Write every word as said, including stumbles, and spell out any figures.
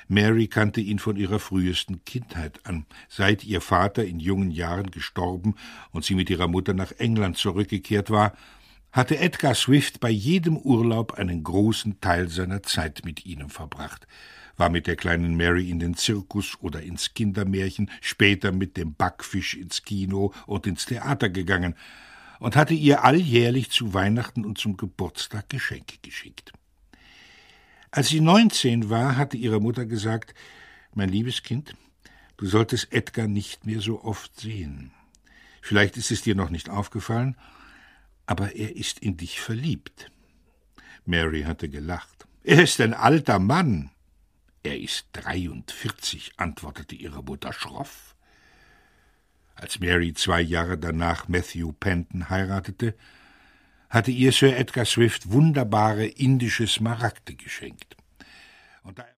Mary kannte ihn von ihrer frühesten Kindheit an. Seit ihr Vater in jungen Jahren gestorben und sie mit ihrer Mutter nach England zurückgekehrt war, hatte Edgar Swift bei jedem Urlaub einen großen Teil seiner Zeit mit ihnen verbracht, war mit der kleinen Mary in den Zirkus oder ins Kindermärchen, später mit dem Backfisch ins Kino und ins Theater gegangen und hatte ihr alljährlich zu Weihnachten und zum Geburtstag Geschenke geschickt. Als sie neunzehn war, hatte ihre Mutter gesagt, »Mein liebes Kind, du solltest Edgar nicht mehr so oft sehen. Vielleicht ist es dir noch nicht aufgefallen, aber er ist in dich verliebt.« Mary hatte gelacht. »Er ist ein alter Mann.« »Er ist dreiundvierzig«, antwortete ihre Mutter schroff. Als Mary zwei Jahre danach Matthew Penton heiratete, hatte ihr Sir Edgar Swift wunderbare indische Smaragde geschenkt. Und da